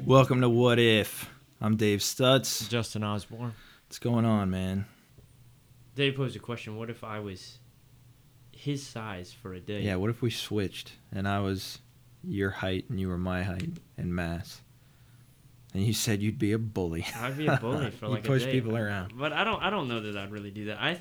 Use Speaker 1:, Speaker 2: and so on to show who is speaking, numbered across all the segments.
Speaker 1: Welcome to What If. I'm Dave Stutz.
Speaker 2: Justin Osborne.
Speaker 1: What's going on, man?
Speaker 2: Dave posed a question. What if I was his size for a day?
Speaker 1: Yeah, what if we switched and I was your height and you were my height and mass? And you said you'd be a bully.
Speaker 2: I'd be a bully for like a day.
Speaker 1: You push people around.
Speaker 2: But I don't know that I'd really do that.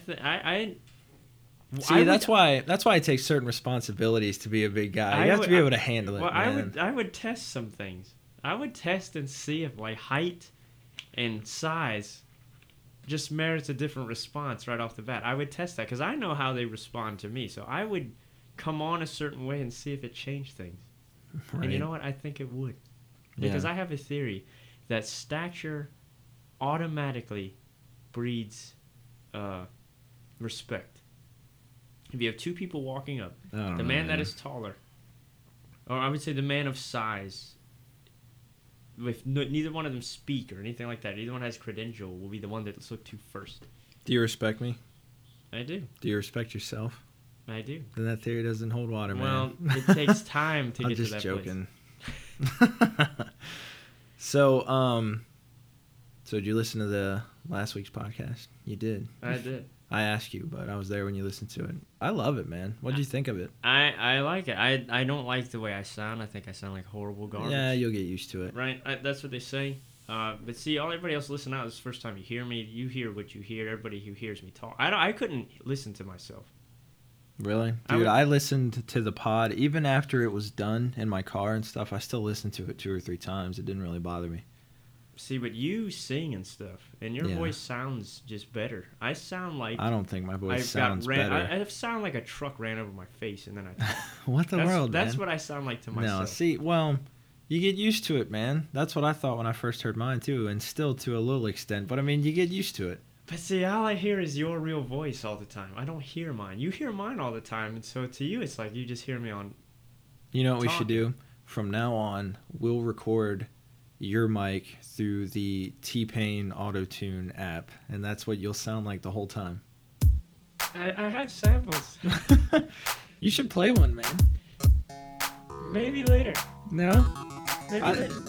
Speaker 1: That's why it takes certain responsibilities to be a big guy. You have to be able to handle it.
Speaker 2: Well,
Speaker 1: man.
Speaker 2: I would test some things. I would test and see if like height and size just merits a different response right off the bat. I would test that because I know how they respond to me. So I would come on a certain way and see if it changed things. Right. And you know what? I think it would. Because I have a theory that stature automatically breeds respect. If you have two people walking up, the man that is taller, or I would say the man of size, if neither one of them speak or anything like that, either one has credential, will be the one that's looked to first.
Speaker 1: Do you respect me?
Speaker 2: I do.
Speaker 1: Do you respect yourself?
Speaker 2: I do.
Speaker 1: Then that theory doesn't hold water, man.
Speaker 2: Well, it takes time to get to that
Speaker 1: I'm just joking.
Speaker 2: place.
Speaker 1: So did you listen to the last week's podcast? You did.
Speaker 2: I did.
Speaker 1: I asked you, but I was there when you listened to it. I love it, man. What did you think of it?
Speaker 2: I like it. I don't like the way I sound. I think I sound like horrible garbage.
Speaker 1: Yeah, you'll get used to it.
Speaker 2: Right? That's what they say. But see, everybody else listen out. This is the first time you hear me. You hear what you hear. Everybody who hears me talk. I couldn't listen to myself.
Speaker 1: Really? Dude, I listened to the pod. Even after it was done in my car and stuff, I still listened to it 2 or 3 times. It didn't really bother me.
Speaker 2: See, but you sing and stuff, and your voice sounds just better. I sound like...
Speaker 1: I don't think my voice sounds better.
Speaker 2: I sound like a truck ran over my face, and then I talk.
Speaker 1: What the world, man?
Speaker 2: That's what I sound like to myself.
Speaker 1: No, see, well, you get used to it, man. That's what I thought when I first heard mine, too, and still to a little extent. But, I mean, you get used to it.
Speaker 2: But see, all I hear is your real voice all the time. I don't hear mine. You hear mine all the time, and so to you, it's like you just hear me on...
Speaker 1: You know what we should do? From now on, we'll record your mic through the T-Pain Auto-Tune app, and that's what you'll sound like the whole time.
Speaker 2: I have samples.
Speaker 1: You should play one, man.
Speaker 2: Maybe later.
Speaker 1: No?
Speaker 2: Maybe later.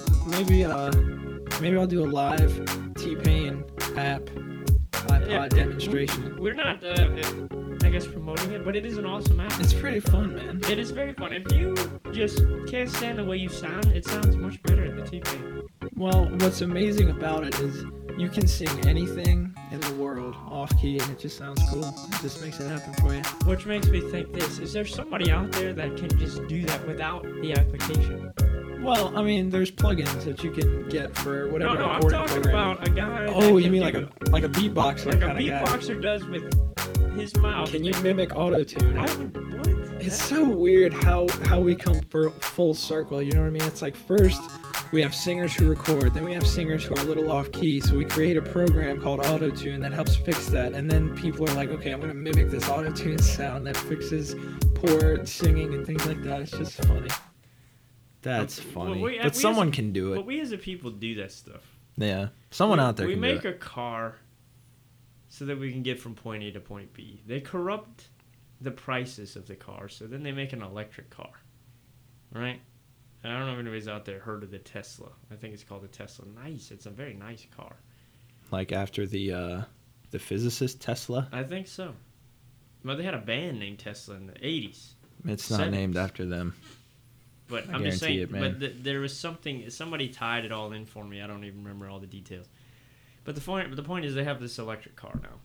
Speaker 1: Maybe I'll do a live T-Pain app iPod demonstration.
Speaker 2: We're not, I guess, promoting it, but it is an awesome app.
Speaker 1: It's pretty fun, man.
Speaker 2: It is very fun. If you just can't stand the way you sound, it sounds much better than T-Pain.
Speaker 1: Well, what's amazing about it is you can sing anything in the world off key, and it just sounds cool. It just makes it happen for you.
Speaker 2: Which makes me think this. Is there somebody out there that can just do that without the application?
Speaker 1: Well, I mean, there's plugins that you can get for whatever.
Speaker 2: No, I'm talking about a guy.
Speaker 1: Oh, you mean like a beatboxer?
Speaker 2: Like a beatboxer does with his mouth.
Speaker 1: Can you mimic auto-tune?
Speaker 2: What?
Speaker 1: It's so weird how we come full circle. You know what I mean? It's like first we have singers who record, then we have singers who are a little off key. So we create a program called auto-tune that helps fix that, and then people are like, okay, I'm gonna mimic this auto-tune sound that fixes poor singing and things like that. It's just funny. That's funny. But someone can do it.
Speaker 2: But we as a people do that stuff.
Speaker 1: Yeah. Someone out there can do it.
Speaker 2: We make a car so that we can get from point A to point B. They corrupt the prices of the car, so then they make an electric car. Right? I don't know if anybody's out there heard of the Tesla. I think it's called the Tesla. Nice. It's a very nice car.
Speaker 1: Like after the physicist Tesla?
Speaker 2: I think so. Well, they had a band named Tesla in the 80s.
Speaker 1: It's not
Speaker 2: 70s.
Speaker 1: Named after them.
Speaker 2: But I'm just saying, there was something, somebody tied it all in for me. I don't even remember all the details. But the point is they have this electric car now.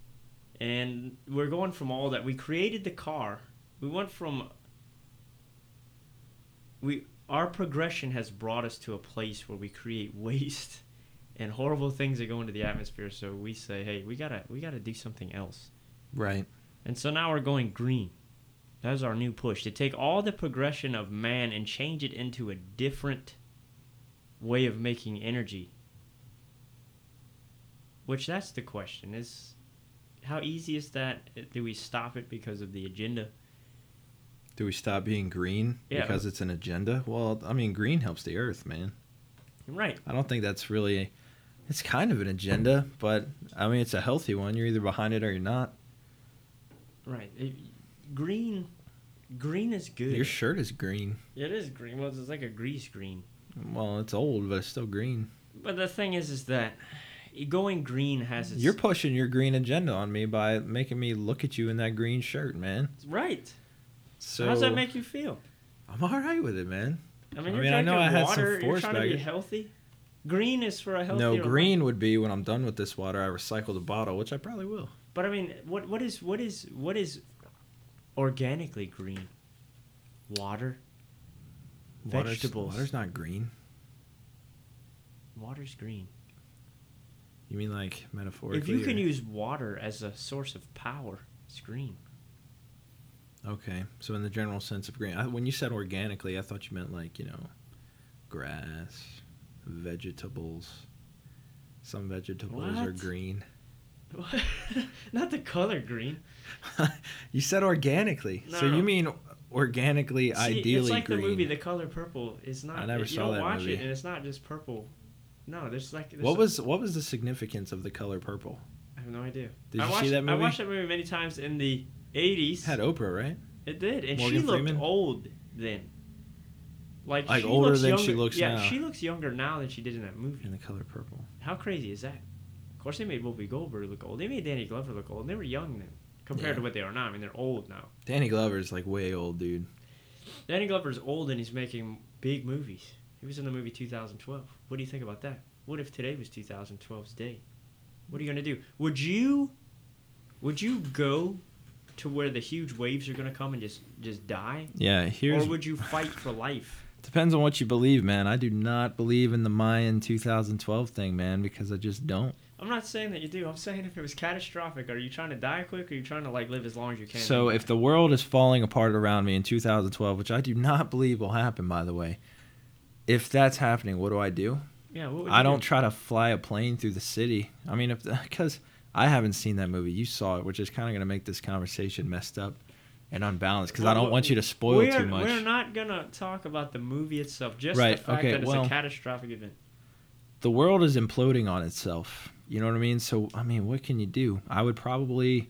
Speaker 2: And we're going from all that. We created the car. We went from... Our progression has brought us to a place where we create waste and horrible things that go into the atmosphere. So we say, hey, we gotta do something else.
Speaker 1: Right.
Speaker 2: And so now we're going green. That's our new push, to take all the progression of man and change it into a different way of making energy. Which, that's the question, is how easy is that? Do we stop it because of the agenda?
Speaker 1: Do we stop being green because it's an agenda? Well, I mean, green helps the earth, man.
Speaker 2: Right.
Speaker 1: I don't think that's really... It's kind of an agenda, but, I mean, it's a healthy one. You're either behind it or you're not.
Speaker 2: Right. Green is good.
Speaker 1: Your shirt is green.
Speaker 2: It is green. Well, it's like a grease green.
Speaker 3: Well, it's old, but it's still green.
Speaker 2: But the thing is that going green has its...
Speaker 3: You're pushing your green agenda on me by making me look at you in that green shirt, man.
Speaker 2: Right.
Speaker 3: So
Speaker 2: How does that make you feel?
Speaker 3: I'm all right with it, man.
Speaker 2: I mean,
Speaker 3: I know I had some
Speaker 2: water. You're
Speaker 3: force
Speaker 2: trying to be
Speaker 3: back.
Speaker 2: healthy. Green is for a healthier
Speaker 3: No,
Speaker 2: life.
Speaker 3: green would be when I'm done with this water, I recycle the bottle, which I probably will.
Speaker 2: But I mean, what is organically green? Water. Vegetables.
Speaker 3: Water's not green.
Speaker 2: Water's green.
Speaker 3: You mean like metaphorically?
Speaker 2: If you can use water as a source of power, it's green.
Speaker 3: Okay, so in the general sense of green, when you said organically, I thought you meant like, grass, vegetables. Some vegetables are
Speaker 2: What?
Speaker 3: green.
Speaker 2: Not the color green.
Speaker 3: You said organically, so
Speaker 2: No.
Speaker 3: you mean organically,
Speaker 2: See,
Speaker 3: ideally
Speaker 2: it's like
Speaker 3: green.
Speaker 2: the movie The Color Purple. Is not.
Speaker 3: I never
Speaker 2: you
Speaker 3: saw
Speaker 2: don't
Speaker 3: that
Speaker 2: watch
Speaker 3: movie.
Speaker 2: it, and it's not just purple. No, there's like.
Speaker 3: What was the significance of The Color Purple?
Speaker 2: I have no idea.
Speaker 3: Did
Speaker 2: I
Speaker 3: you
Speaker 2: watched,
Speaker 3: see that movie?
Speaker 2: I watched that movie many times in the 80s.
Speaker 3: It had Oprah, right?
Speaker 2: It did, and
Speaker 3: Morgan
Speaker 2: she looked
Speaker 3: Freeman?
Speaker 2: old then. Like
Speaker 3: Like
Speaker 2: she
Speaker 3: older
Speaker 2: looks
Speaker 3: than
Speaker 2: younger,
Speaker 3: she looks
Speaker 2: yeah,
Speaker 3: now.
Speaker 2: she looks younger now than she did in that movie.
Speaker 3: In The Color Purple.
Speaker 2: How crazy is that? Of course, they made Whoopi Goldberg look old. They made Danny Glover look old. They were young then, compared
Speaker 3: Yeah.
Speaker 2: to what they are now. I mean, they're old now.
Speaker 3: Danny Glover's like way old, dude.
Speaker 2: Danny Glover's old and he's making big movies. He was in the movie 2012. What do you think about that? What if today was 2012's day? What are you gonna do? Would you go to where the huge waves are gonna come and just die,
Speaker 3: Yeah,
Speaker 2: or would you fight for life?
Speaker 3: Depends on what you believe, man. I do not believe in the Mayan 2012 thing, man, because I just don't.
Speaker 2: I'm not saying that you do. I'm saying if it was catastrophic, are you trying to die quick, or are you trying to like live as long as you can?
Speaker 3: So if the world is falling apart around me in 2012, which I do not believe will happen, by the way, if that's happening, what do I do?
Speaker 2: yeah, what would
Speaker 3: I
Speaker 2: you
Speaker 3: don't
Speaker 2: do?
Speaker 3: try to fly a plane through the city. I mean, because I haven't seen that movie. You saw it, which is kind of going to make this conversation messed up and unbalanced because I don't want you to spoil too much.
Speaker 2: We're not gonna talk about the movie itself, just
Speaker 3: Right,
Speaker 2: the fact
Speaker 3: okay,
Speaker 2: that it's
Speaker 3: well,
Speaker 2: a catastrophic event.
Speaker 3: The world is imploding on itself. You know what I mean? So, I mean, what can you do? I would probably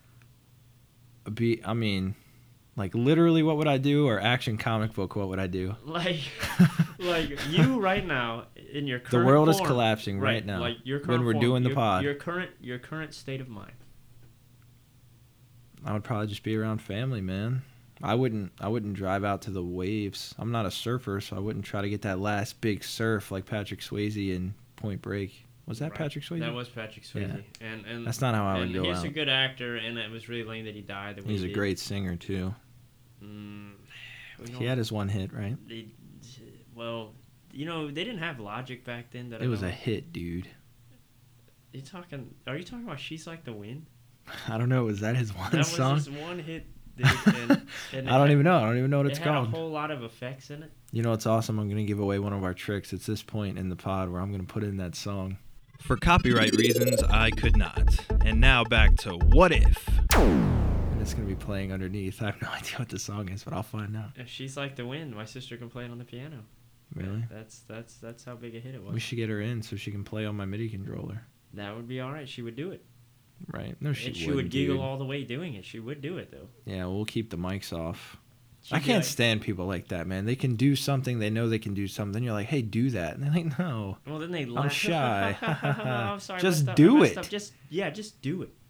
Speaker 3: like literally what would I do, or action comic book what would I do?
Speaker 2: Like you right now in your current
Speaker 3: The world is
Speaker 2: form,
Speaker 3: collapsing right now
Speaker 2: Like your
Speaker 3: when
Speaker 2: current
Speaker 3: we're
Speaker 2: form,
Speaker 3: doing the
Speaker 2: your,
Speaker 3: pod.
Speaker 2: Your current state of mind.
Speaker 3: I would probably just be around family, man. I wouldn't drive out to the waves. I'm not a surfer, so I wouldn't try to get that last big surf like Patrick Swayze in Point Break. Was that
Speaker 2: Right.
Speaker 3: Patrick Swayze?
Speaker 2: That was Patrick Swayze, and
Speaker 3: That's not how I would
Speaker 2: and
Speaker 3: go
Speaker 2: he's
Speaker 3: out.
Speaker 2: a good actor, and it was really lame that he died. The way
Speaker 3: He's
Speaker 2: he
Speaker 3: a
Speaker 2: did.
Speaker 3: great singer too.
Speaker 2: We
Speaker 3: He had his one hit, right?
Speaker 2: well, they didn't have Logic back then. That
Speaker 3: It was
Speaker 2: know.
Speaker 3: a hit, dude.
Speaker 2: Are you talking about "She's Like the Wind"?
Speaker 3: I don't know. Was that his one
Speaker 2: That
Speaker 3: song?
Speaker 2: was his one hit. Dude, and
Speaker 3: I don't even know. I don't even know what
Speaker 2: It
Speaker 3: it's
Speaker 2: had
Speaker 3: called.
Speaker 2: a whole lot of effects in it.
Speaker 3: You know what's awesome? I'm going to give away one of our tricks. It's this point in the pod where I'm going to put in that song. For copyright reasons, I could not. And now back to What If? And it's going to be playing underneath. I have no idea what the song is, but I'll find out.
Speaker 2: If "She's Like the Wind," my sister can play it on the piano.
Speaker 3: Really?
Speaker 2: That's how big a hit it was.
Speaker 3: We should get her in so she can play on my MIDI controller.
Speaker 2: That would be all right. She would do it.
Speaker 3: Right? No, she
Speaker 2: And she
Speaker 3: wouldn't,
Speaker 2: would giggle
Speaker 3: dude.
Speaker 2: all the way doing it. She would do it though.
Speaker 3: Yeah, we'll keep the mics off.
Speaker 2: She'd
Speaker 3: I
Speaker 2: be
Speaker 3: can't
Speaker 2: like-
Speaker 3: stand people like that, man. They can do something. They know they can do something. Then you're like, hey, do that. And they're like, no.
Speaker 2: Well, then they laugh.
Speaker 3: shy.
Speaker 2: I'm sorry. I
Speaker 3: Just
Speaker 2: messed up,
Speaker 3: do
Speaker 2: I messed
Speaker 3: it.
Speaker 2: up. Just do it.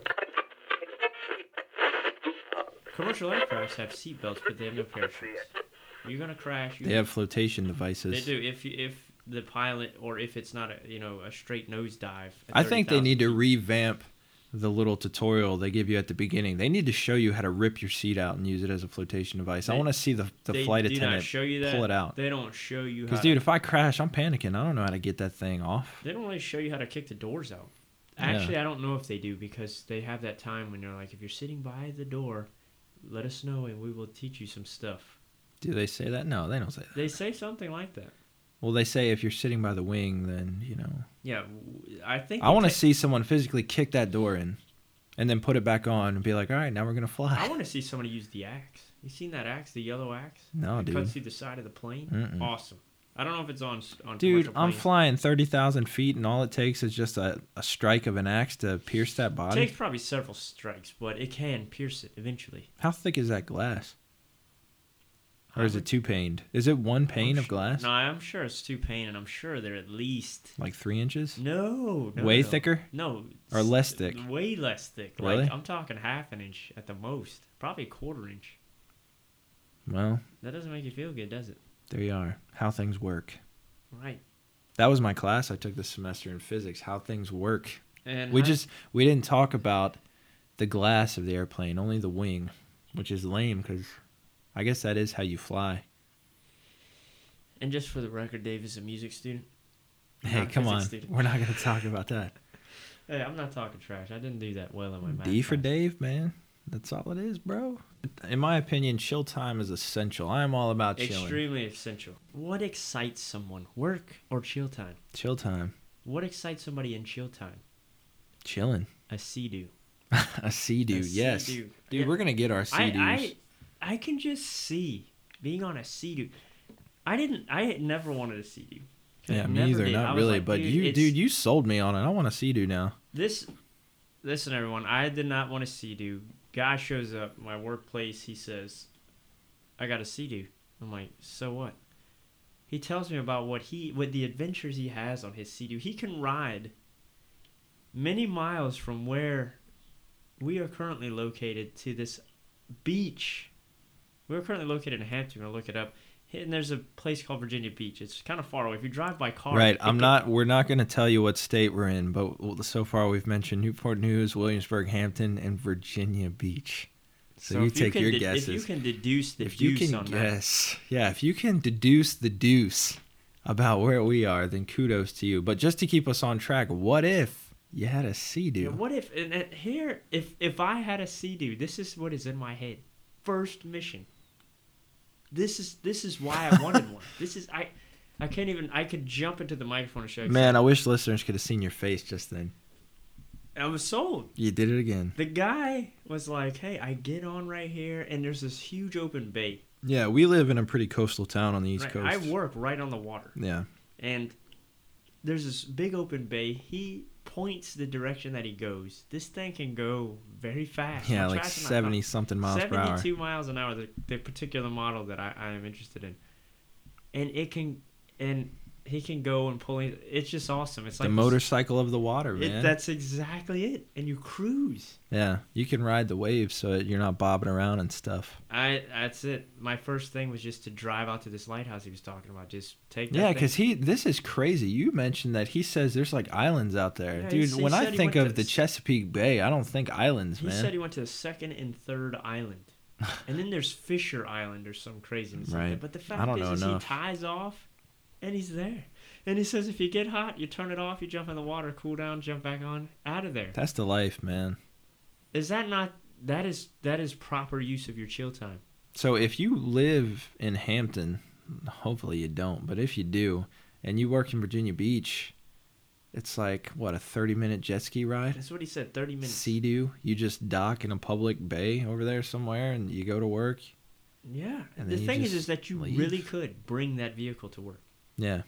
Speaker 2: Commercial aircrafts have seatbelts, but they have no parachutes. You're gonna crash.
Speaker 3: They have flotation devices.
Speaker 2: They do. If the pilot, or if it's not a straight nose dive. at
Speaker 3: I think they
Speaker 2: 30,000
Speaker 3: need to
Speaker 2: feet.
Speaker 3: revamp the little tutorial they give you at the beginning. They need to show you how to rip your seat out and use it as a flotation device. I
Speaker 2: They-
Speaker 3: want to see the
Speaker 2: They
Speaker 3: flight
Speaker 2: do not
Speaker 3: attendant
Speaker 2: show you that.
Speaker 3: pull it out.
Speaker 2: They don't show you how.
Speaker 3: Because, dude, if I crash, I'm panicking. I don't know how to get that thing off.
Speaker 2: They don't really show you how to kick the doors out.
Speaker 3: Yeah.
Speaker 2: Actually, I don't know if they do, because they have that time when they're like, if you're sitting by the door, let us know and we will teach you some stuff.
Speaker 3: Do they say that? No, they don't say that.
Speaker 2: They say something like that.
Speaker 3: Well, they say if you're sitting by the wing, then,
Speaker 2: Yeah, I think.
Speaker 3: I want to see someone physically kick that door in and then put it back on and be like, all right, now we're going to fly.
Speaker 2: I want to see somebody use the axe. You seen that axe, the yellow axe?
Speaker 3: No,
Speaker 2: It
Speaker 3: dude.
Speaker 2: cuts through the side of the plane.
Speaker 3: Mm-mm.
Speaker 2: Awesome. I don't know if it's on.
Speaker 3: Dude,
Speaker 2: commercial
Speaker 3: I'm
Speaker 2: planes.
Speaker 3: flying 30,000 feet, and all it takes is just a strike of an axe to pierce that
Speaker 2: It
Speaker 3: body.
Speaker 2: takes probably several strikes, but it can pierce it eventually.
Speaker 3: How thick is that glass? Or is it two paned? Is it one pane of glass?
Speaker 2: No, I'm sure it's 2 pane, and I'm sure they're at least
Speaker 3: Like 3 inches?
Speaker 2: no,
Speaker 3: Way
Speaker 2: no.
Speaker 3: thicker?
Speaker 2: No,
Speaker 3: Or less thick?
Speaker 2: Way less thick.
Speaker 3: Really?
Speaker 2: Like I'm talking half an inch at the most, probably 1/4 inch.
Speaker 3: Well,
Speaker 2: That doesn't make you feel good, does it?
Speaker 3: there you are. How things work.
Speaker 2: Right.
Speaker 3: That was my class I took this semester in physics. How things work.
Speaker 2: And
Speaker 3: We didn't talk about the glass of the airplane, only the wing, which is lame because I guess that is how you fly.
Speaker 2: And just for the record, Dave is a music student.
Speaker 3: Hey,
Speaker 2: Not a
Speaker 3: come on.
Speaker 2: physics student.
Speaker 3: We're not going to talk about that.
Speaker 2: Hey, I'm not talking trash. I didn't do that well in my math.
Speaker 3: D for
Speaker 2: class.
Speaker 3: Dave, man. That's all it is, bro. In my opinion, chill time is essential. I'm all about chilling.
Speaker 2: Extremely essential. What excites someone? Work or chill time?
Speaker 3: Chill time.
Speaker 2: What excites somebody in chill time?
Speaker 3: Chilling.
Speaker 2: A sea-doo.
Speaker 3: A sea-doo, yes.
Speaker 2: Sea-doo.
Speaker 3: Dude,
Speaker 2: Yeah.
Speaker 3: we're going to get our sea-doos.
Speaker 2: I can just see being on a sea-doo. I never wanted a sea-doo.
Speaker 3: Yeah, me
Speaker 2: Never
Speaker 3: either.
Speaker 2: did. I
Speaker 3: Not
Speaker 2: was
Speaker 3: really.
Speaker 2: like,
Speaker 3: But you sold me on it. I want a sea-doo now.
Speaker 2: Listen, everyone. I did not want a sea-doo. Guy shows up at my workplace. He says, "I got a sea-doo." I'm like, "So what?" He tells me about what the adventures he has on his sea-doo. He can ride many miles from where we are currently located to this beach. We're currently located in Hampton. I'll look it up. And there's a place called Virginia Beach. It's kind of far away. If you drive by car,
Speaker 3: Right. We're not going to tell you what state we're in, but so far we've mentioned Newport News, Williamsburg, Hampton, and Virginia Beach. So you take your guesses.
Speaker 2: If you can deduce the
Speaker 3: If you
Speaker 2: deuce
Speaker 3: can
Speaker 2: on that.
Speaker 3: guess, yeah, if you can deduce the deuce about where we are, then kudos to you. But just to keep us on track, what if you had a sea-doo?
Speaker 2: Yeah, what if if I had a sea-doo, this is what is in my head. First mission. This is why I wanted one. I can't even. I could jump into the microphone and show you.
Speaker 3: Man, I wish listeners could have seen your face just then.
Speaker 2: I was sold.
Speaker 3: You did it again.
Speaker 2: The guy was like, "Hey, I get on right here, and there's this huge open bay.
Speaker 3: Yeah, we live in a pretty coastal town on the East
Speaker 2: Right,
Speaker 3: Coast.
Speaker 2: I work right on the water,
Speaker 3: Yeah.
Speaker 2: and there's this big open bay. He points the direction that he goes. This thing can go very fast.
Speaker 3: Yeah,
Speaker 2: Much
Speaker 3: like
Speaker 2: faster than I
Speaker 3: 70
Speaker 2: thought.
Speaker 3: something miles per hour.
Speaker 2: 72 miles an hour, the particular model that I am interested in. And he can go and pull it. It's just awesome. It's
Speaker 3: The
Speaker 2: like
Speaker 3: motorcycle of the water, man.
Speaker 2: That's exactly it. And you cruise.
Speaker 3: Yeah, you can ride the waves so that you're not bobbing around and stuff.
Speaker 2: That's it. My first thing was just to drive out to this lighthouse he was talking about. Just take that
Speaker 3: Yeah,
Speaker 2: thing.
Speaker 3: because this is crazy. You mentioned that he says there's like islands out there.
Speaker 2: Yeah,
Speaker 3: Dude,
Speaker 2: he
Speaker 3: when
Speaker 2: said
Speaker 3: I
Speaker 2: he
Speaker 3: think
Speaker 2: went to
Speaker 3: of the Chesapeake Bay, I don't think islands,
Speaker 2: He
Speaker 3: man.
Speaker 2: said he went to the second and third island. And then there's Fisher Island or some craziness like
Speaker 3: Right.
Speaker 2: that. But the
Speaker 3: I
Speaker 2: fact
Speaker 3: don't know
Speaker 2: is he
Speaker 3: enough.
Speaker 2: ties off and he's there. And he says if you get hot, you turn it off, you jump in the water, cool down, jump back on, out of there.
Speaker 3: That's the life, man.
Speaker 2: Is that not that is proper use of your chill time?
Speaker 3: So if you live in Hampton, hopefully you don't, but if you do, and you work in Virginia Beach, it's like, what, a 30-minute jet ski ride?
Speaker 2: That's what he said, 30 minutes.
Speaker 3: Sea-Doo. You just dock in a public bay over there somewhere, and you go to work.
Speaker 2: Yeah.
Speaker 3: And
Speaker 2: The
Speaker 3: then you
Speaker 2: thing is
Speaker 3: just
Speaker 2: that you
Speaker 3: leave.
Speaker 2: really could bring that vehicle to work.
Speaker 3: Yeah.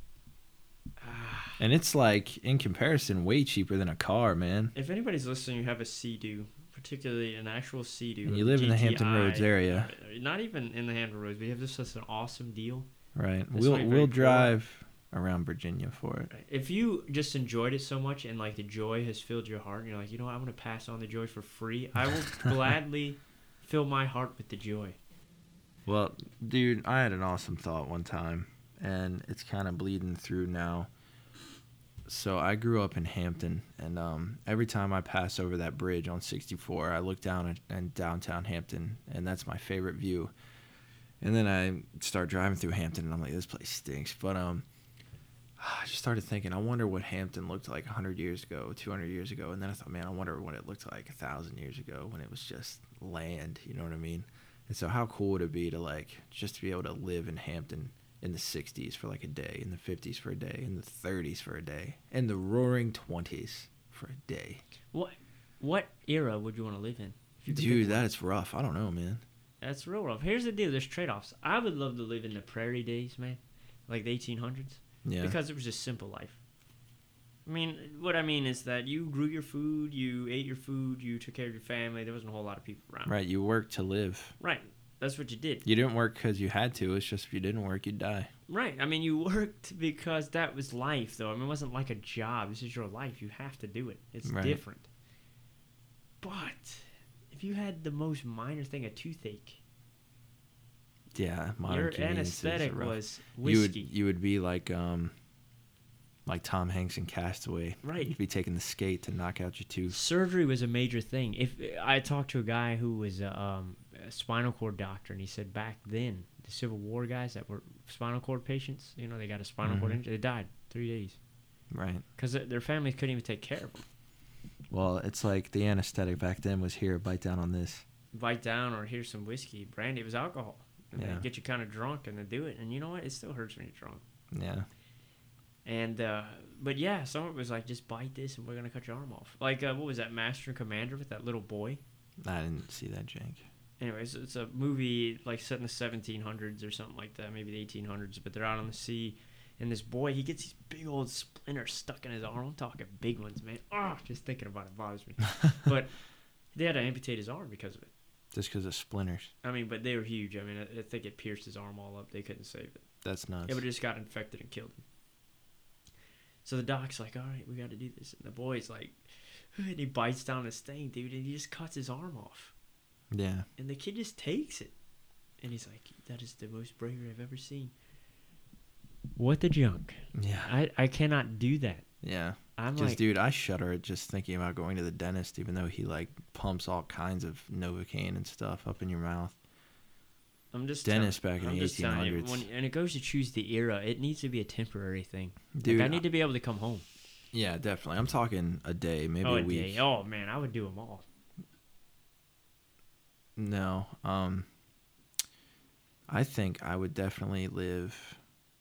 Speaker 2: Ah.
Speaker 3: And it's like, in comparison, way cheaper than a car, man.
Speaker 2: If anybody's listening, you have a Sea-Doo, particularly an actual Sea-Doo.
Speaker 3: And
Speaker 2: or
Speaker 3: you live in the
Speaker 2: GTI,
Speaker 3: Hampton Roads area.
Speaker 2: Not even in the Hampton Roads, but you have just such an awesome deal.
Speaker 3: Right.
Speaker 2: That's why you're very
Speaker 3: We'll
Speaker 2: poor.
Speaker 3: drive around Virginia for it.
Speaker 2: Right. If you just enjoyed it so much and like the joy has filled your heart, and you're like, you know what, I'm going to pass on the joy for free, I will gladly fill my heart with the joy.
Speaker 3: Well, dude, I had an awesome thought one time, and it's kind of bleeding through now. So I grew up in Hampton, and every time I pass over that bridge on 64, I look down at downtown Hampton, and that's my favorite view. And then I start driving through Hampton, and I'm like, this place stinks. But I just started thinking, I wonder what Hampton looked like 100 years ago, 200 years ago. And then I thought, man, I wonder what it looked like 1,000 years ago when it was just land, you know what I mean? And so how cool would it be to, like, just to be able to live in Hampton in the 60s for, like, a day, in the 50s for a day, in the 30s for a day, in the roaring 20s for a day.
Speaker 2: What era would you want to live in? If you could
Speaker 3: Dude,
Speaker 2: pick one?
Speaker 3: that is rough. I don't know, man.
Speaker 2: That's real rough. Here's the deal. There's trade-offs. I would love to live in the prairie days, man. Like the 1800s.
Speaker 3: Yeah.
Speaker 2: Because it was just simple life. I mean, what I mean is that you grew your food, you ate your food, you took care of your family. There wasn't a whole lot of people around.
Speaker 3: Right, you work to live.
Speaker 2: Right. That's what you did.
Speaker 3: You didn't work because you had to. It's just if you didn't work, you'd die.
Speaker 2: Right. I mean, you worked because that was life, though. I mean, it wasn't like a job. This is your life. You have to do it. It's different. But if you had the most minor thing, a toothache.
Speaker 3: Yeah, modern
Speaker 2: your anesthetic
Speaker 3: rough.
Speaker 2: Was whiskey.
Speaker 3: You would be like Tom Hanks in Castaway.
Speaker 2: Right.
Speaker 3: You'd be taking the skate to knock out your tooth.
Speaker 2: Surgery was a major thing. If I talked to a guy who was a spinal cord doctor, and he said back then, the Civil War guys that were spinal cord patients, you know, they got a spinal cord injury, they died 3 days.
Speaker 3: Right.
Speaker 2: Because their families couldn't even take care of them.
Speaker 3: Well, it's like the anesthetic back then was here, bite down on this.
Speaker 2: Bite down, or here's some whiskey. Brandy, it was alcohol. And they get you kind of drunk, and they do it. And you know what? It still hurts when you're drunk.
Speaker 3: Yeah.
Speaker 2: And, but yeah, some of it was like, just bite this and we're going to cut your arm off. Like, what was that, Master and Commander with that little boy?
Speaker 3: I didn't see that, jank.
Speaker 2: Anyways, it's a movie like set in the 1700s or something like that, maybe the 1800s, but they're out on the sea, and this boy, he gets these big old splinters stuck in his arm. I'm talking big ones, man. Oh, just thinking about it bothers me. But they had to amputate his arm because of it.
Speaker 3: Just because of splinters.
Speaker 2: I mean, but they were huge. I mean, I think it pierced his arm all up. They couldn't save it.
Speaker 3: That's nuts.
Speaker 2: It would have just got infected and killed him. So the doc's like, all right, we got to do this. And the boy's like, and he bites down this thing, dude, and he just cuts his arm off.
Speaker 3: Yeah.
Speaker 2: And the kid just takes it. And he's like, that is the most bravery I've ever seen. What the junk?
Speaker 3: Yeah.
Speaker 2: I cannot do that.
Speaker 3: Yeah.
Speaker 2: I'm
Speaker 3: just,
Speaker 2: like,
Speaker 3: dude, I shudder at just thinking about going to the dentist, even though he, like, pumps all kinds of Novocaine and stuff up in your mouth.
Speaker 2: I'm just
Speaker 3: dentist back in the
Speaker 2: 1800s. And it goes to choose the era. It needs to be a temporary thing.
Speaker 3: Dude,
Speaker 2: like, I need to be able to come home.
Speaker 3: Yeah, definitely. I'm talking a day, maybe a week.
Speaker 2: Day. Oh, man, I would do them all.
Speaker 3: No. I think I would definitely live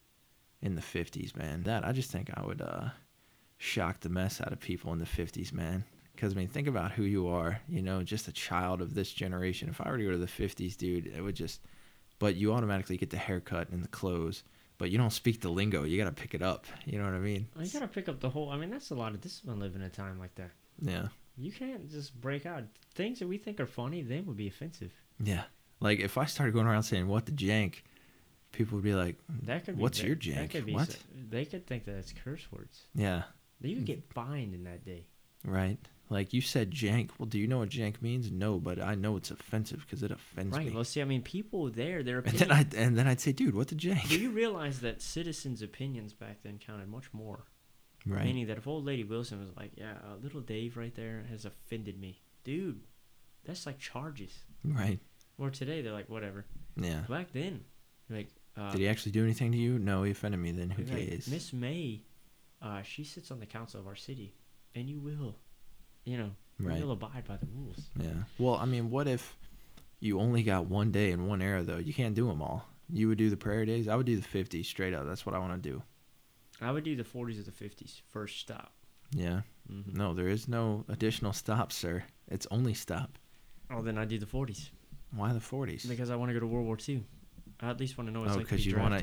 Speaker 3: in the 50s, man. I just think I would shock the mess out of people in the 50s, man. Because, I mean, think about who you are, you know, just a child of this generation. If I were to go to the 50s, dude, it would just... But you automatically get the haircut and the clothes. But you don't speak the lingo. You got to pick it up. You know what I mean?
Speaker 2: You got to pick up the whole... I mean, that's a lot of discipline living in a time like that.
Speaker 3: Yeah.
Speaker 2: You can't just break out. Things that we think are funny, they would be offensive.
Speaker 3: Yeah. Like, if I started going around saying, what the jank, people would be like,
Speaker 2: that could be
Speaker 3: what's your jank? What?
Speaker 2: They could think that it's curse words.
Speaker 3: Yeah.
Speaker 2: You could get fined in that day.
Speaker 3: Right. Like, you said jank. Well, do you know what jank means? No, but I know it's offensive because it offends me.
Speaker 2: Right. Well, see, I mean, people there, their
Speaker 3: opinion... And then I'd say, dude, what the jank?
Speaker 2: Do you realize that citizens' opinions back then counted much more?
Speaker 3: Right.
Speaker 2: Meaning that if old lady Wilson was like, yeah, little Dave right there has offended me. Dude, that's like charges.
Speaker 3: Right.
Speaker 2: Or today, they're like, whatever.
Speaker 3: Yeah.
Speaker 2: Back then, like...
Speaker 3: did he actually do anything to you? No, he offended me. Then who cares?
Speaker 2: Miss May, she sits on the council of our city. And you will, you know, you will abide by the rules.
Speaker 3: Yeah. Well, I mean, what if you only got one day in one era, though? You can't do them all. You would do the Prairie Days? I would do the 50s straight up. That's what I want to do.
Speaker 2: I would do the 40s or the 50s. First stop.
Speaker 3: Yeah. Mm-hmm. No, there is no additional stop, sir. It's only stop.
Speaker 2: Oh, then I do the 40s.
Speaker 3: Why the 40s?
Speaker 2: Because I want to go to World War II. I at least want to know what it's like to be
Speaker 3: drafted.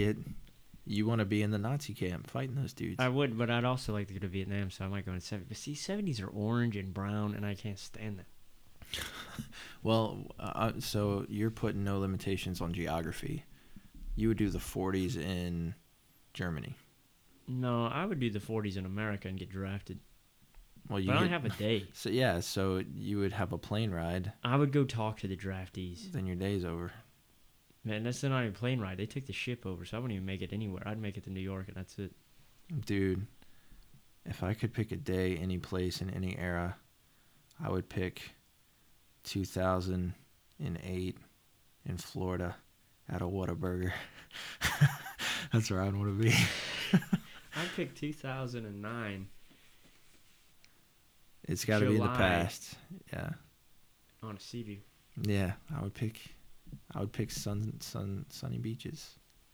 Speaker 3: You want to be in the Nazi camp fighting those dudes.
Speaker 2: I would, but I'd also like to go to Vietnam, so I might go in the 70s. But see, 70s are orange and brown, and I can't stand that.
Speaker 3: Well, so you're putting no limitations on geography. You would do the 40s in Germany.
Speaker 2: No, I would do the 40s in America and get drafted.
Speaker 3: Well,
Speaker 2: but I don't have a day.
Speaker 3: So yeah, so you would have a plane ride.
Speaker 2: I would go talk to the draftees.
Speaker 3: Then your day's over.
Speaker 2: Man, that's not even a plane ride. They took the ship over, so I wouldn't even make it anywhere. I'd make it to New York, and that's it.
Speaker 3: Dude, if I could pick a day, any place, in any era, I would pick 2008 in Florida at a Whataburger. That's where I'd want to be.
Speaker 2: I'd pick 2009.
Speaker 3: It's got to be in the past. Yeah.
Speaker 2: On a sea view.
Speaker 3: Yeah, I would pick sunny beaches.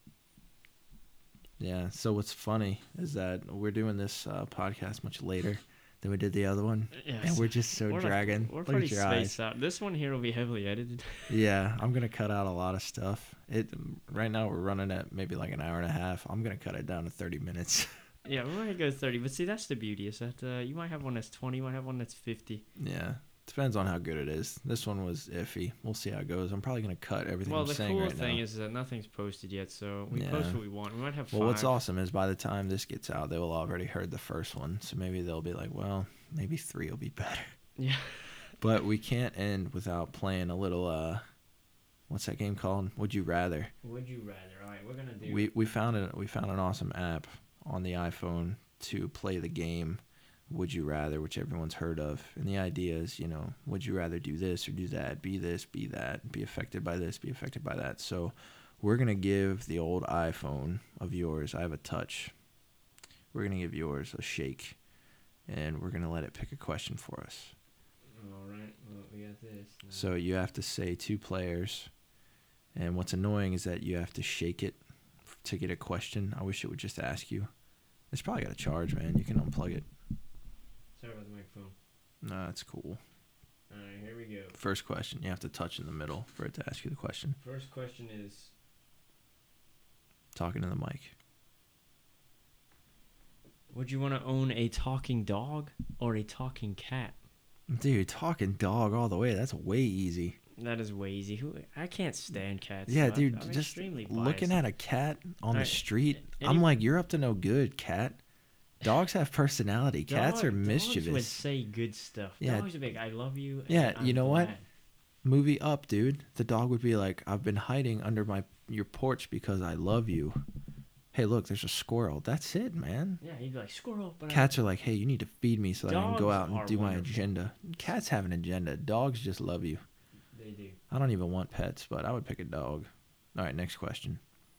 Speaker 3: Yeah. So what's funny is that we're doing this podcast much later than we did the other one, and we're just dragging.
Speaker 2: We're pretty spaced out. This one here will be heavily edited.
Speaker 3: Yeah, I'm gonna cut out a lot of stuff. Right now we're running at maybe like an hour and a half. I'm gonna cut it down to 30 minutes.
Speaker 2: Yeah, we might go 30, but see, that's the beauty is that you might have one that's 20, you might have one that's 50.
Speaker 3: Yeah. Depends on how good it is. This one was iffy. We'll see how it goes. I'm probably going to cut everything I'm saying right now.
Speaker 2: Well, the cool thing is that nothing's posted yet, so we post what we want. We might have 5.
Speaker 3: Well, what's awesome is by the time this gets out, they will already heard the first one. So maybe they'll be like, well, maybe 3 will be better.
Speaker 2: Yeah.
Speaker 3: But we can't end without playing a little, what's that game called? Would You Rather?
Speaker 2: Would you rather? All right, we're going to do...
Speaker 3: We found an awesome app on the iPhone to play the game Would You Rather, which everyone's heard of. And the idea is, would you rather do this or do that, be this, be that, be affected by this, be affected by that. So we're going to give the old iPhone of yours, I have a touch, we're going to give yours a shake, and we're going to let it pick a question for us.
Speaker 2: All right, well, we got this. Now.
Speaker 3: So you have to say 2 players, and what's annoying is that you have to shake it to get a question. I wish it would just ask you. It's probably got a charge, man. You can unplug it.
Speaker 2: Sorry about the microphone.
Speaker 3: No, that's cool.
Speaker 2: All right, here we go.
Speaker 3: First question. You have to touch in the middle for it to ask you the question.
Speaker 2: First question is...
Speaker 3: Talking to the mic.
Speaker 2: Would you want to own a talking dog or a talking cat?
Speaker 3: Dude, talking dog all the way. That's way easy.
Speaker 2: That is way easy. I can't stand cats.
Speaker 3: Yeah,
Speaker 2: so
Speaker 3: dude,
Speaker 2: I'm
Speaker 3: just
Speaker 2: extremely
Speaker 3: looking
Speaker 2: biased.
Speaker 3: at a cat on the street,
Speaker 2: any-
Speaker 3: I'm like, you're up to no good, cat. Dogs have personality. Cats are mischievous.
Speaker 2: Dogs would say good stuff.
Speaker 3: Yeah.
Speaker 2: Dogs would be like, I love you.
Speaker 3: Yeah,
Speaker 2: and
Speaker 3: you know
Speaker 2: I'm
Speaker 3: what?
Speaker 2: glad.
Speaker 3: Movie Up, dude. The dog would be like, I've been hiding under your porch because I love you. Hey, look, there's a squirrel. That's it, man.
Speaker 2: Yeah, he'd be like, squirrel. But
Speaker 3: Cats are like, hey, you need to feed me so that I can go
Speaker 2: Dogs
Speaker 3: out and
Speaker 2: are
Speaker 3: do my
Speaker 2: wonderful.
Speaker 3: agenda. Cats have an agenda. Dogs just love you.
Speaker 2: They do.
Speaker 3: I don't even want pets, but I would pick a dog. All right, next question.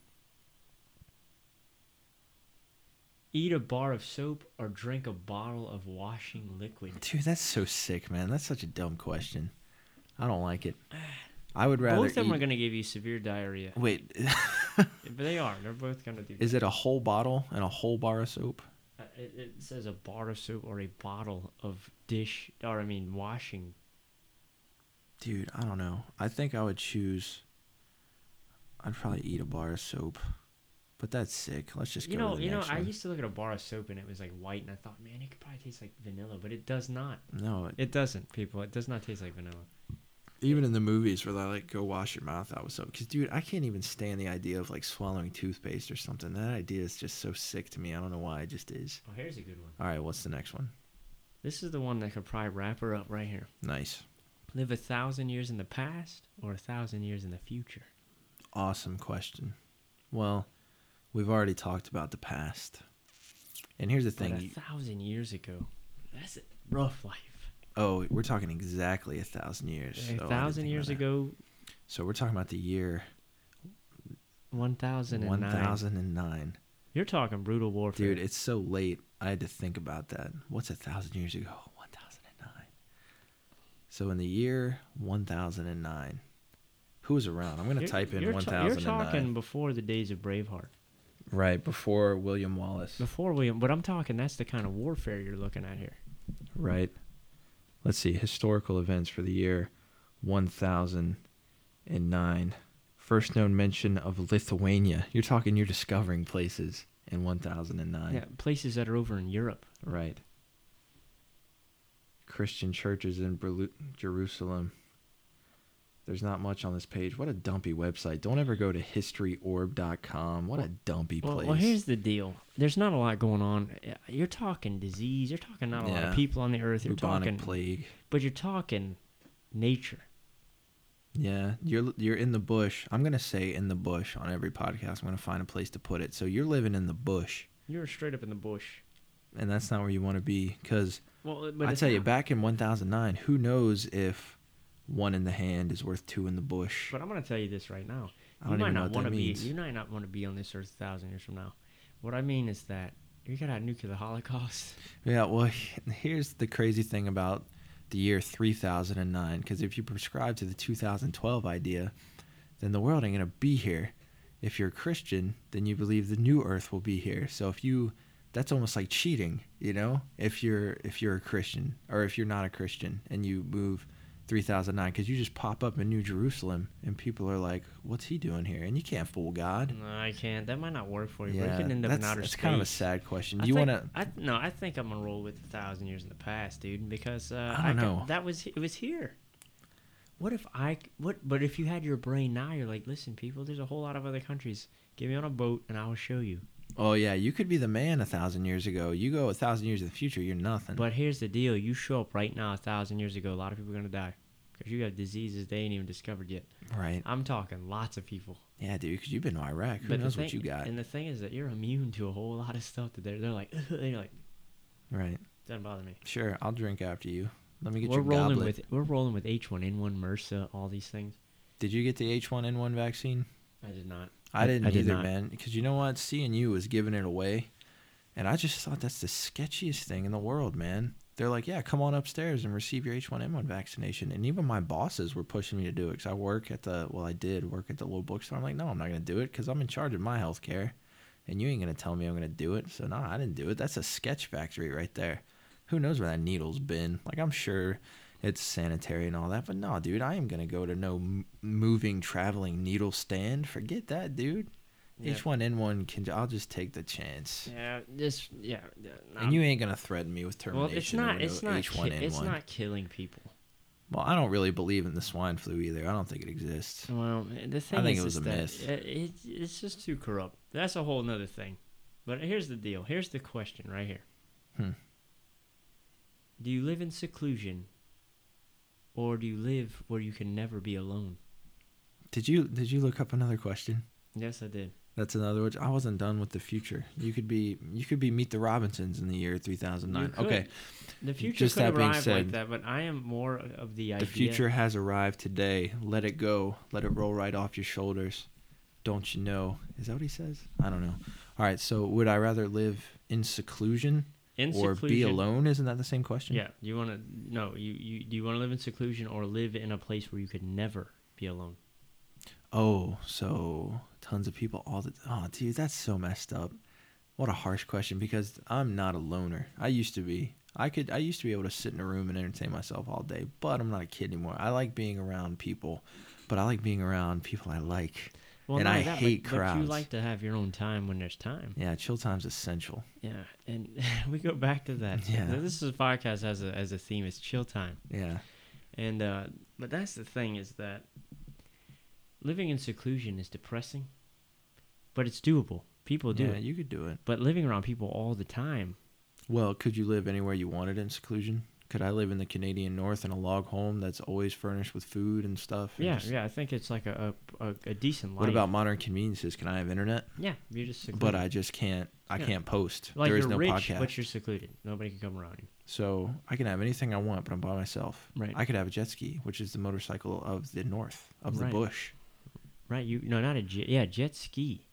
Speaker 2: Eat a bar of soap or drink a bottle of washing liquid.
Speaker 3: Dude, that's so sick, man. That's such a dumb question. I don't like it. I would rather
Speaker 2: Both of them
Speaker 3: eat...
Speaker 2: are going to give you severe diarrhea.
Speaker 3: Wait,
Speaker 2: But they are. They're both going to do that.
Speaker 3: is it a whole bottle and a whole bar of soap?
Speaker 2: It says a bar of soap or a bottle of washing.
Speaker 3: Dude, I don't know. I think I would choose... I'd probably eat a bar of soap. But that's sick. Let's just go to the next
Speaker 2: I
Speaker 3: one.
Speaker 2: used to look at a bar of soap and it was like white, and I thought, man, it could probably taste like vanilla, but it does not.
Speaker 3: No,
Speaker 2: It doesn't, people. It does not taste like vanilla.
Speaker 3: even in the movies where they're like, go wash your mouth out with soap. Because, dude, I can't even stand the idea of like swallowing toothpaste or something. That idea is just so sick to me. I don't know why. It just is.
Speaker 2: Oh, here's a good one.
Speaker 3: All right, what's the next one?
Speaker 2: This is the one that could probably wrap her up right here.
Speaker 3: Nice.
Speaker 2: Live 1,000 years in the past or 1,000 years in the future?
Speaker 3: Awesome question. Well, we've already talked about the past. And here's the
Speaker 2: But
Speaker 3: thing.
Speaker 2: 1,000 years ago, that's a rough life.
Speaker 3: Oh, we're talking exactly 1,000 years. So I didn't
Speaker 2: 1,000
Speaker 3: think
Speaker 2: years
Speaker 3: about that.
Speaker 2: ago,
Speaker 3: So we're talking about the year
Speaker 2: 1009.
Speaker 3: 1009.
Speaker 2: You're talking brutal warfare.
Speaker 3: Dude, it's so late. I had to think about that. What's 1,000 years ago? 1009. So in the year 1009, who was around? I'm going to type in
Speaker 2: you're
Speaker 3: 1009.
Speaker 2: You're talking before the days of Braveheart.
Speaker 3: Right, before William Wallace.
Speaker 2: Before William, but I'm talking, that's the kind of warfare you're looking at here.
Speaker 3: Right. Let's see. Historical events for the year 1009. First known mention of Lithuania. You're discovering places in 1009.
Speaker 2: Yeah, places that are over in Europe.
Speaker 3: Right. Christian churches in Jerusalem. There's not much on this page. What a dumpy website. Don't ever go to historyorb.com. What a dumpy place.
Speaker 2: Well, here's the deal. There's not a lot going on. You're talking disease. You're talking not a lot of people on the earth. You're
Speaker 3: Bubonic
Speaker 2: talking
Speaker 3: plague.
Speaker 2: But you're talking nature.
Speaker 3: Yeah, you're in the bush. I'm going to say in the bush on every podcast. I'm going to find a place to put it. So you're living in the bush.
Speaker 2: You're straight up in the bush.
Speaker 3: And that's not where you want to be. Because
Speaker 2: But
Speaker 3: I tell you, back in 1009, who knows if one in the hand is worth two in the bush.
Speaker 2: But I'm going to tell you this right now.
Speaker 3: I don't even know what that means.
Speaker 2: You might not want to be on this earth 1,000 years from now. What I mean is that you're going to have nuclear holocaust.
Speaker 3: Yeah, well, here's the crazy thing about the year 3009. Because if you prescribe to the 2012 idea, then the world ain't going to be here. If you're a Christian, then you believe the new earth will be here. So that's almost like cheating, you know? If you're a Christian, or if you're not a Christian and you move 3009, because you just pop up in New Jerusalem and people are like, what's he doing here? And you can't fool God.
Speaker 2: No, I can't. That might not work for you.
Speaker 3: Yeah,
Speaker 2: but it could end up in outer
Speaker 3: that's
Speaker 2: space.
Speaker 3: kind of a sad question. Do
Speaker 2: I
Speaker 3: you
Speaker 2: think-
Speaker 3: want to?
Speaker 2: No, I think I'm gonna roll with 1,000 years in the past, dude. Because
Speaker 3: I don't know.
Speaker 2: it was here. But if you had your brain now, you're like, listen, people, there's a whole lot of other countries. Get me on a boat and I will show you.
Speaker 3: Oh yeah, you could be the man 1,000 years ago. You go 1,000 years in the future, you're nothing.
Speaker 2: But here's the deal: you show up right now, 1,000 years ago, a lot of people are gonna die because you got diseases they ain't even discovered yet.
Speaker 3: Right.
Speaker 2: I'm talking lots of people.
Speaker 3: Yeah, dude, because you've been to Iraq. Who
Speaker 2: But
Speaker 3: knows
Speaker 2: the
Speaker 3: what
Speaker 2: thing,
Speaker 3: you got?
Speaker 2: And the thing is that you're immune to a whole lot of stuff that they're like, they're like,
Speaker 3: Right.
Speaker 2: doesn't bother me.
Speaker 3: Sure, I'll drink after you. Let me get
Speaker 2: We're
Speaker 3: your
Speaker 2: rolling
Speaker 3: goblet.
Speaker 2: with H1N1, MRSA, all these things.
Speaker 3: Did you get the H1N1 vaccine?
Speaker 2: I did not.
Speaker 3: I didn't
Speaker 2: did
Speaker 3: either,
Speaker 2: not.
Speaker 3: man. Because you know what? CNU was giving it away. And I just thought that's the sketchiest thing in the world, man. They're like, yeah, come on upstairs and receive your H1N1 vaccination. And even my bosses were pushing me to do it because I did work at the little bookstore. I'm like, no, I'm not going to do it because I'm in charge of my health care. And you ain't going to tell me I'm going to do it. So, no, I didn't do it. That's a sketch factory right there. Who knows where that needle's been? Like, I'm sure it's sanitary and all that. But no, dude, I am going to go to no moving, traveling needle stand. Forget that, dude.
Speaker 2: Yeah.
Speaker 3: H1N1 I'll just take the chance.
Speaker 2: Yeah,
Speaker 3: And you ain't gonna threaten me with
Speaker 2: well,
Speaker 3: termination.
Speaker 2: it's not
Speaker 3: H1N1.
Speaker 2: it's not killing people.
Speaker 3: Well, I don't really believe in the swine flu either. I don't think it exists.
Speaker 2: Well, the thing
Speaker 3: I think
Speaker 2: is,
Speaker 3: it was
Speaker 2: is
Speaker 3: a
Speaker 2: that
Speaker 3: myth.
Speaker 2: It's just too corrupt. That's a whole nother thing. But here's the deal. Here's the question right here. Do you live in seclusion, or do you live where you can never be alone?
Speaker 3: Did you look up another question?
Speaker 2: Yes, I did.
Speaker 3: That's another one. I wasn't done with the future. You could be Meet the Robinsons in the year 3009.
Speaker 2: You could.
Speaker 3: Okay.
Speaker 2: The future
Speaker 3: Just
Speaker 2: could
Speaker 3: that being
Speaker 2: arrive
Speaker 3: said,
Speaker 2: like that, but I am more of the idea.
Speaker 3: The future has arrived today. Let it go. Let it roll right off your shoulders. Don't you know? Is that what he says? I don't know. All right. So would I rather live in seclusion or be alone? Isn't that the same question?
Speaker 2: Yeah. Do you want to live in seclusion or live in a place where you could never be alone?
Speaker 3: Oh, so tons of people oh, dude, that's so messed up. What a harsh question, because I'm not a loner. I used to be. I used to be able to sit in a room and entertain myself all day, but I'm not a kid anymore. I like being around people, but I like being around people I like.
Speaker 2: Well,
Speaker 3: and
Speaker 2: not
Speaker 3: I
Speaker 2: only that,
Speaker 3: hate
Speaker 2: but
Speaker 3: crowds.
Speaker 2: you like to have your own time when there's time.
Speaker 3: Yeah, chill time's essential.
Speaker 2: Yeah, and we go back to that.
Speaker 3: Yeah.
Speaker 2: This is a podcast as a theme. It's chill time.
Speaker 3: Yeah.
Speaker 2: And but that's the thing, is that living in seclusion is depressing, but it's doable. People do
Speaker 3: Yeah,
Speaker 2: it.
Speaker 3: you could do it.
Speaker 2: But living around people all the time.
Speaker 3: Well, could you live anywhere you wanted in seclusion? Could I live in the Canadian North in a log home that's always furnished with food and stuff? And
Speaker 2: Yeah, I think it's like a decent life.
Speaker 3: What about modern conveniences? Can I have internet?
Speaker 2: Yeah, you're just secluded.
Speaker 3: But I just can't. I
Speaker 2: Yeah.
Speaker 3: can't post.
Speaker 2: Like
Speaker 3: there is
Speaker 2: you're
Speaker 3: no
Speaker 2: rich,
Speaker 3: podcast.
Speaker 2: but you're secluded. Nobody can come around you.
Speaker 3: So I can have anything I want, but I'm by myself.
Speaker 2: Right.
Speaker 3: I could have a jet ski, which is the motorcycle of the north, of the
Speaker 2: Right.
Speaker 3: bush.
Speaker 2: Right? Not a jet. Yeah, jet ski.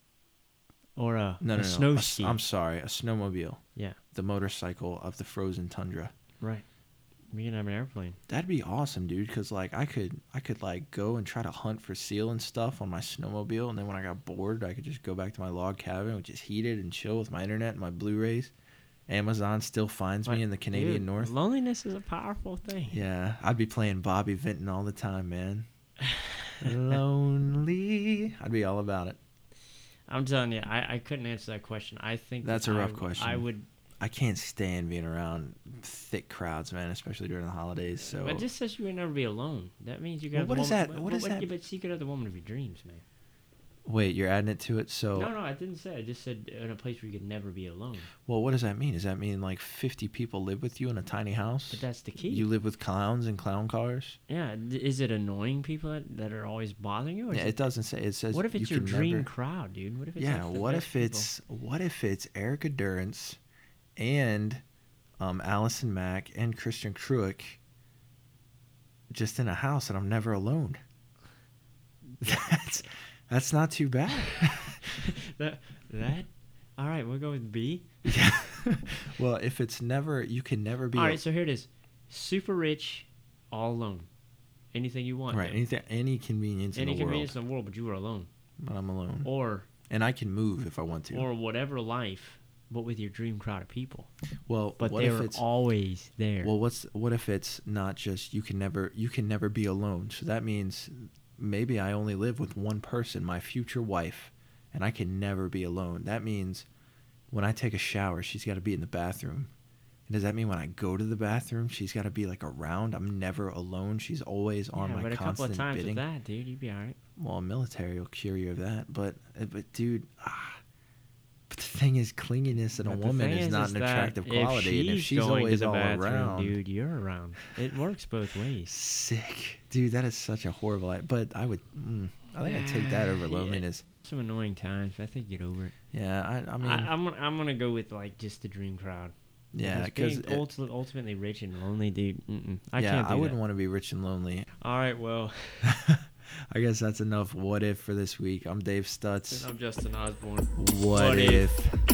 Speaker 2: Or a
Speaker 3: No.
Speaker 2: snow ski.
Speaker 3: I'm sorry, a snowmobile.
Speaker 2: Yeah.
Speaker 3: The motorcycle of the frozen tundra.
Speaker 2: Right. We can have an airplane.
Speaker 3: That'd be awesome, dude. Because like I could like go and try to hunt for seal and stuff on my snowmobile, and then when I got bored, I could just go back to my log cabin, which is heated and chill with my internet and my Blu-rays. Amazon still finds me in the Canadian
Speaker 2: Dude,
Speaker 3: North.
Speaker 2: Loneliness is a powerful thing.
Speaker 3: Yeah, I'd be playing Bobby Vinton all the time, man. Lonely. I'd be all about it.
Speaker 2: I'm telling you, I couldn't answer that question. I think
Speaker 3: That's
Speaker 2: that
Speaker 3: a rough question.
Speaker 2: I would.
Speaker 3: I can't stand being around thick crowds, man, especially during the holidays. So
Speaker 2: But it just says you would never be alone. That means you got.
Speaker 3: Well, what is that? What is that?
Speaker 2: Yeah, but you could have the woman of your dreams, man.
Speaker 3: wait, you're adding it to it. So
Speaker 2: No, I didn't say. I just said in a place where you could never be alone.
Speaker 3: well, what does that mean? Does that mean like 50 people live with you in a tiny house?
Speaker 2: But that's the key.
Speaker 3: You live with clowns and clown cars?
Speaker 2: Yeah. Is it annoying people that are always bothering you? Or
Speaker 3: Yeah,
Speaker 2: is
Speaker 3: it doesn't say. It says.
Speaker 2: What if
Speaker 3: you
Speaker 2: it's your
Speaker 3: can
Speaker 2: dream
Speaker 3: never-
Speaker 2: crowd, dude? What if it's
Speaker 3: Yeah.
Speaker 2: like the
Speaker 3: What
Speaker 2: best
Speaker 3: if it's Erica Durance and Allison Mack and Christian Cruick just in a house and I'm never alone? That's not too bad.
Speaker 2: people? that. All right, we'll go with B.
Speaker 3: Yeah. Well, if it's never, you can never be.
Speaker 2: All right, so here it is. Super rich, all alone. Anything you want.
Speaker 3: Right.
Speaker 2: man.
Speaker 3: Anything, any convenience
Speaker 2: Any
Speaker 3: in the
Speaker 2: convenience
Speaker 3: world,
Speaker 2: in the world, but you are alone.
Speaker 3: but I'm alone,
Speaker 2: Or
Speaker 3: and I can move if I want to.
Speaker 2: or whatever life but with your dream crowd of people.
Speaker 3: Well,
Speaker 2: But
Speaker 3: what
Speaker 2: they
Speaker 3: if
Speaker 2: were
Speaker 3: it's
Speaker 2: always there.
Speaker 3: well? What if it's not just you can never be alone? So that means maybe I only live with one person, my future wife, and I can never be alone. That means when I take a shower, she's got to be in the bathroom. And does that mean when I go to the bathroom, she's got to be like around? I'm never alone. She's always on my
Speaker 2: but a couple
Speaker 3: constant
Speaker 2: of times
Speaker 3: bidding.
Speaker 2: with that, dude, you'd be all right.
Speaker 3: Well, military will cure you of that, but dude, but the thing is, clinginess in a
Speaker 2: But the
Speaker 3: woman
Speaker 2: thing
Speaker 3: is not an
Speaker 2: that
Speaker 3: attractive quality, and if she's
Speaker 2: going to
Speaker 3: always
Speaker 2: the
Speaker 3: all
Speaker 2: bathroom,
Speaker 3: around,
Speaker 2: dude, you're around. It works both ways.
Speaker 3: sick, dude. That is such a horrible. But I would, I think I'd take that over
Speaker 2: Yeah.
Speaker 3: loneliness.
Speaker 2: Some annoying times, but I think get over it.
Speaker 3: Yeah, I mean,
Speaker 2: I'm gonna go with like just the dream crowd.
Speaker 3: yeah, because
Speaker 2: being ultimately rich and lonely, dude. I
Speaker 3: yeah,
Speaker 2: can't do
Speaker 3: I wouldn't
Speaker 2: that.
Speaker 3: want to be rich and lonely.
Speaker 2: All right, well,
Speaker 3: I guess that's enough. What if for this week? I'm Dave Stutz.
Speaker 2: I'm Justin Osborne.
Speaker 3: What if?